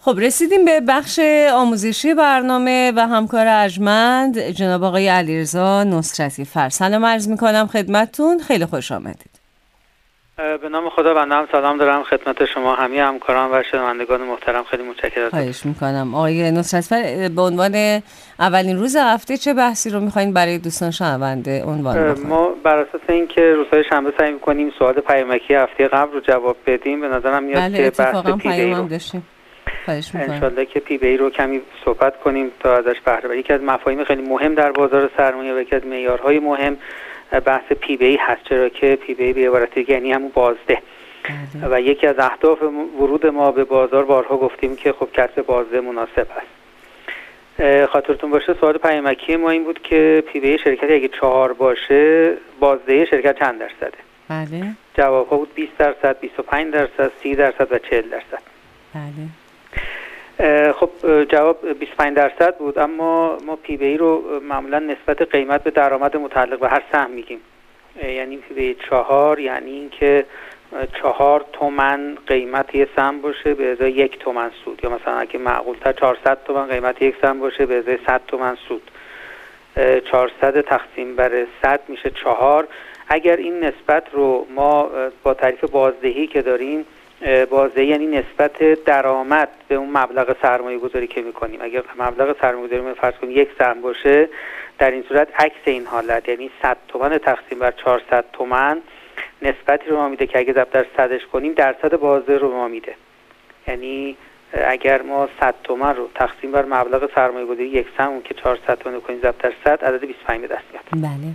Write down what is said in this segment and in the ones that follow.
خب رسیدیم به بخش آموزشی برنامه و همکار ارجمند جناب آقای علیرضا نصرتی فر. سلام عرض میکنم خدمتتون، خیلی خوش آمدید. به نام خدا بنده هم سلام دارم خدمت شما همه همکاران و شنوندگان محترم. خیلی متشکرم. خواهش میکنم. آقای نصرتی فر، به عنوان اولین روز هفته چه بحثی رو میخواین برای دوستان شنونده عنوان بکنید؟ ما بر اساس اینکه روزهای شنبه سعی میکنیم سوال پیامکی هفته قبل رو جواب بدیم، به نظرم میاد که بحث پی رو داشتیم. انشالله که پی رو کمی صحبت کنیم تا ازش بهره ببریم. یکی از مفاهیم خیلی مهم در بازار سرمایه و یکی از معیارهای مهم بحث پی هست، چرا که پی به عبارت دیگه یعنی همون بازده. و یکی از اهداف ورود ما به بازار بارها گفتیم که خب کسب بازده مناسب است. خاطرتون باشه سوال پیامکی ما این بود که پی شرکت اگه 4 باشه بازده شرکت چند درصده؟ بله. جواب ها بود 20%، 25%، 30% و 40%. بله. خب جواب 25% بود، اما ما پی رو معمولا نسبت قیمت به درآمد متعلق به هر سهم میگیم. یعنی پی 4 یعنی اینکه 4 تومن قیمت یک سهم باشه به ازای 1 تومن سود، یا مثلا اگه معقول‌تر 400 تومن قیمت یک سهم باشه به ازای 100 تومن سود. 400 تقسیم بر 100 میشه 4. اگر این نسبت رو ما با تعریف بازدهی که داریم، بازدهی یعنی نسبت درآمد به اون مبلغ سرمایه گذاری که میکنیم. اگر مبلغ سرمایه گذاری فرض کنیم 1 سهم باشه، در این صورت عکس این حالت یعنی 100 تومن تقسیم بر 400 تومن نسبتی رو ما میده که اگه ضرب در 100ش کنیم درصد بازده رو ما میده. یعنی اگر ما 100 تومن رو تقسیم بر مبلغ سرمایه گذاری 1 سهم که 400 تومن کنیم ضرب در 100 عدد 25 به دست میاد. بله.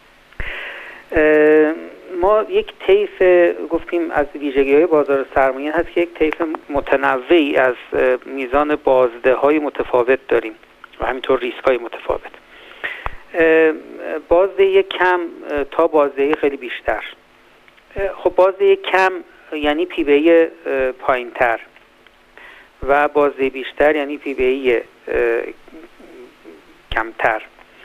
ما یک طیف گفتیم از ویژگی‌های بازار سرمایه هست که یک طیف متنوعی از میزان بازده‌های متفاوت داریم و همینطور ریسک‌های متفاوت. بازده کم تا بازده خیلی بیشتر. خب بازده کم یعنی پی پایین‌تر و بازده بیشتر یعنی پی کمتر.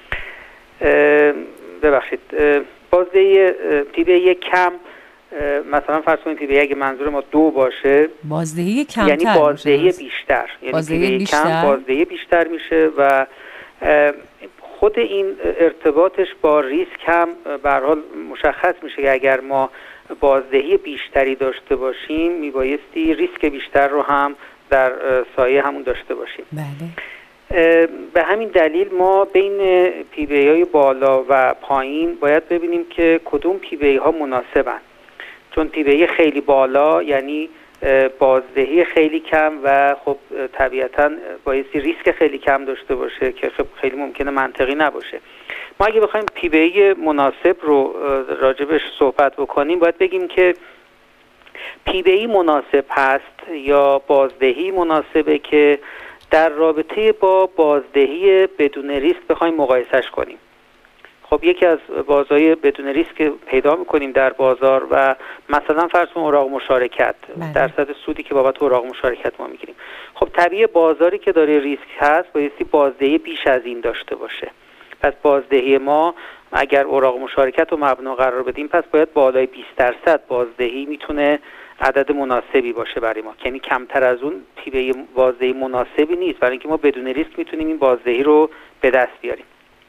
ببخشید، بازده پی کم مثلا فرض کنید پی اگه منظور ما 2 باشه بازدهی کمتر یعنی بازدهی بیشتر، یعنی پی کم بازدهی بیشتر میشه و خود این ارتباطش با ریسک هم به هر حال مشخص میشه که اگر ما بازدهی بیشتری داشته باشیم میبایستی ریسک بیشتر رو هم در سایه همون داشته باشیم. بله. به همین دلیل ما بین پی های بالا و پایین باید ببینیم که کدوم پی ها مناسبن، چون پی خیلی بالا یعنی بازدهی خیلی کم و خب طبیعتاً بایستی ریسک خیلی کم داشته باشه که خب خیلی ممکنه منطقی نباشه. ما اگه بخوایم پی مناسب رو راجبش صحبت بکنیم باید بگیم که پی مناسب هست یا بازدهی مناسبه که در رابطه با بازدهی بدون ریسک بخوایم مقایسش کنیم. خب یکی از بازهای بدون ریسک که پیدا میکنیم در بازار و مثلا فرض کنیم اوراق مشارکت، درصد سودی که بابت اوراق مشارکت ما میگیریم. خب طبیعی بازاری که داره ریسک هست بایستی بازدهی بیش از این داشته باشه. پس بازدهی ما اگر اوراق مشارکت رو مبنا قرار بدیم پس باید بالای 20% بازدهی میتونه عدد مناسبی باشه برای ما، یعنی کمتر از اون پی بازدهی مناسبی نیست، برای اینکه ما بدون ریسک میتونیم این بازدهی رو به دست بیاریم.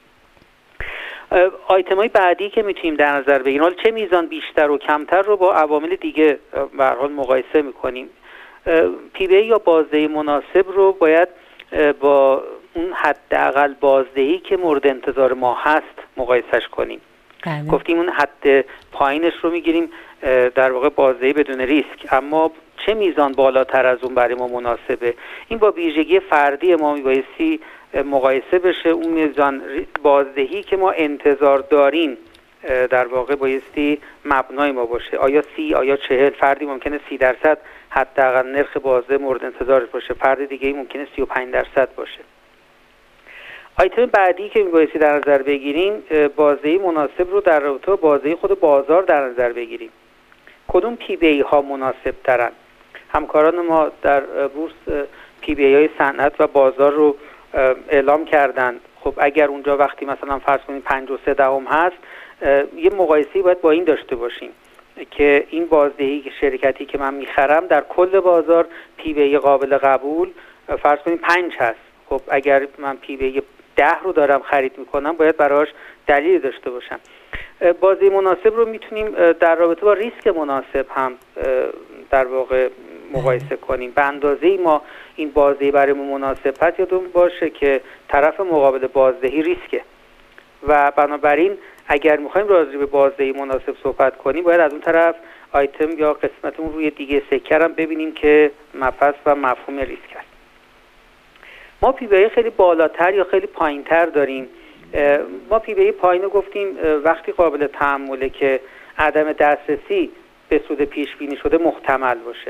آیتم‌های بعدی که میتونیم در نظر بگیریم، حالا چه میزان بیشتر و کمتر رو با عوامل دیگه به هر حال مقایسه میکنیم. پی یا بازدهی مناسب رو باید با اون حداقل بازدهی که مورد انتظار ما هست مقایسش کنیم. گفتیم اون حد پایینش رو میگیریم در واقع بازدهی بدون ریسک، اما چه میزان بالاتر از اون برای ما مناسبه؟ این با ویژگی فردی ما میبایستی مقایسه بشه. اون میزان بازدهی که ما انتظار داریم در واقع بایستی مبنای ما باشه. آیا 30 آیا 40؟ فردی ممکنه 30% حداقل نرخ بازده مورد انتظارش باشه، فرد دیگه ممکنه 35% باشه. آیتم بعدی که میبایستی در نظر بگیریم بازدهی مناسب رو در رابطه با بازدهی خود بازار در نظر بگیریم. کدوم پی بی ها مناسب ترن؟ همکاران ما در بورس پی بی های صنعت و بازار رو اعلام کردند. خب اگر اونجا وقتی مثلا فرض کنیم 5.3 هست، یه مقایسه‌ای باید با این داشته باشیم که این بازدهی که شرکتی که من میخرم در کل بازار پی بی قابل قبول فرض کنیم 5 هست. خب اگر من پی بی 10 رو دارم خرید میکنم باید براش دلیل داشته باشم. بازدهی مناسب رو میتونیم در رابطه با ریسک مناسب هم در واقع مقایسه کنیم. به اندازه‌ای ما این بازدهی برای ما مناسب هست یادتون باشه که طرف مقابل بازدهی ریسکه و بنابراین اگر میخوایم راجع به بازدهی مناسب صحبت کنیم باید از اون طرف آیتم یا قسمت اون روی دیگه سکه هم ببینیم که مبحث و مفهوم ریسک است. ما پی بی خیلی بالاتر یا خیلی پایینتر داریم. ما پی بی پایین رو گفتیم وقتی قابل تحمله که عدم دسترسی به سود پیش بینی شده محتمل باشه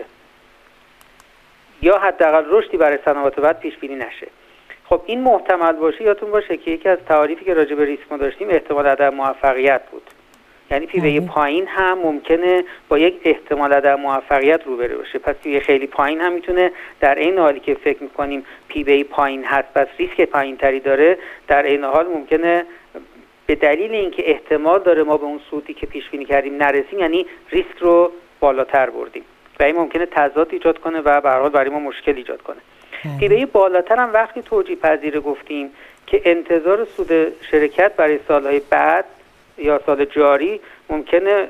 یا حداقل رشدی برای سنوات بعد پیش بینی نشه. خب این محتمل باشه یادتون باشه که یکی از تعاریفی که راجع به ریسک ما داشتیم احتمال عدم موفقیت بود. یعنی پی بی پایین هم ممکنه با یک احتمال عدم موفقیت روبرو بشه. پس پی بی خیلی پایین هم میتونه در عین حالی که فکر میکنیم پی بی پایین هست پس ریسک پایین تری داره، در عین حال ممکنه به دلیل اینکه احتمال داره ما به اون سودی که پیش بینی کردیم نرسیم، یعنی ریسک رو بالاتر بردیم و این ممکنه تضاد ایجاد کنه و به هر حال برای ما مشکل ایجاد کنه. پی بی بالاتر هم وقتی توجیه پذیر گفتیم که انتظار سود شرکت برای سالهای بعد یا سال جاری ممکنه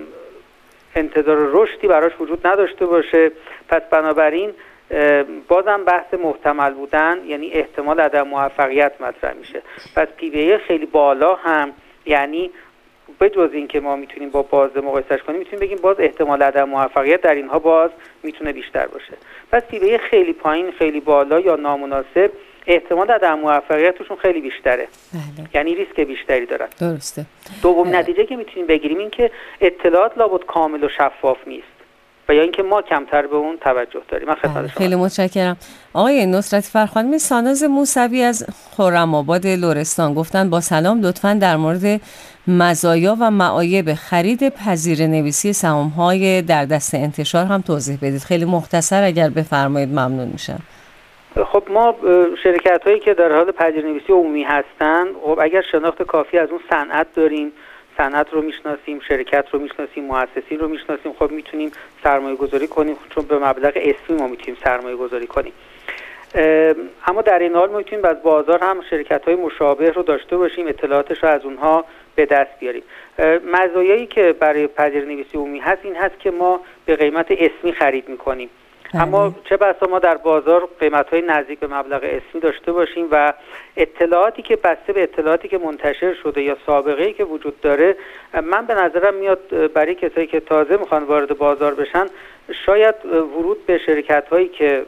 انتظار رشدی براش وجود نداشته باشه. پس بنابراین بازم بحث محتمل بودن یعنی احتمال عدم موفقیت مطرح میشه. پس پی بی خیلی بالا هم یعنی به جز این که ما میتونیم با بازده مقایسهش کنیم میتونیم بگیم باز احتمال عدم موفقیت در اینها باز میتونه بیشتر باشه. پس پی بی خیلی پایین خیلی بالا یا نامناسب احتمال عدم موفقیت توشون خیلی بیشتره. یعنی ریسک بیشتری دارن. درسته. دوم نتیجه که میتونیم بگیریم این که اطلاعات لابد کامل و شفاف نیست و یا اینکه ما کمتر به اون توجه داریم. من خدمت شما. خیلی متشکرم. آقای نصرتی فر خانم ساناز موسوی از خرم‌آباد لرستان گفتن با سلام لطفاً در مورد مزایا و معایب خرید پذیره‌نویسی سهام‌های در دست انتشار هم توضیح بدید. خیلی مختصر اگر بفرمایید ممنون میشم. خب ما شرکت هایی که در حال پذیره‌نویسی عمومی هستن خب اگر شناخت کافی از اون صنعت داریم، صنعت رو میشناسیم، شرکت رو میشناسیم، مؤسسین رو میشناسیم، خب میتونیم سرمایه گذاری کنیم چون به مبلغ اسمی ما میتونیم سرمایه گذاری کنیم. اما در این حال ما میتونیم از بازار هم شرکت های مشابه رو داشته باشیم، اطلاعاتش رو از اونها به دست بیاریم. مزایایی که برای پذیره‌نویسی عمومی هست این هست که ما به قیمت اسمی خرید میکنیم. اما چه بسا ما در بازار قیمت‌های نزدیک به مبلغ اسمی داشته باشیم و اطلاعاتی که بسته به اطلاعاتی که منتشر شده یا سابقه‌ای که وجود داره، من به نظرم میاد برای کسایی که تازه میخوان وارد بازار بشن شاید ورود به شرکت‌هایی که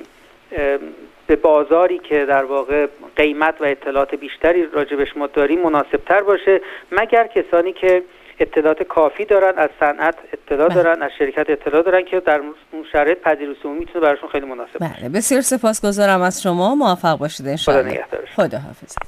به بازاری که در واقع قیمت و اطلاعات بیشتری راجبش ما داریم مناسب‌تر باشه، مگر کسانی که اطلاعات کافی دارن، از صنعت اطلاع دارن، از شرکت اطلاع دارن که در اون شرایط پذیرش عمومی میتونه براشون خیلی مناسب باشه. بله، بسیار سپاسگزارم از شما. موفق باشید ان شاء الله. خدا نگهدارش. خدا حافظ.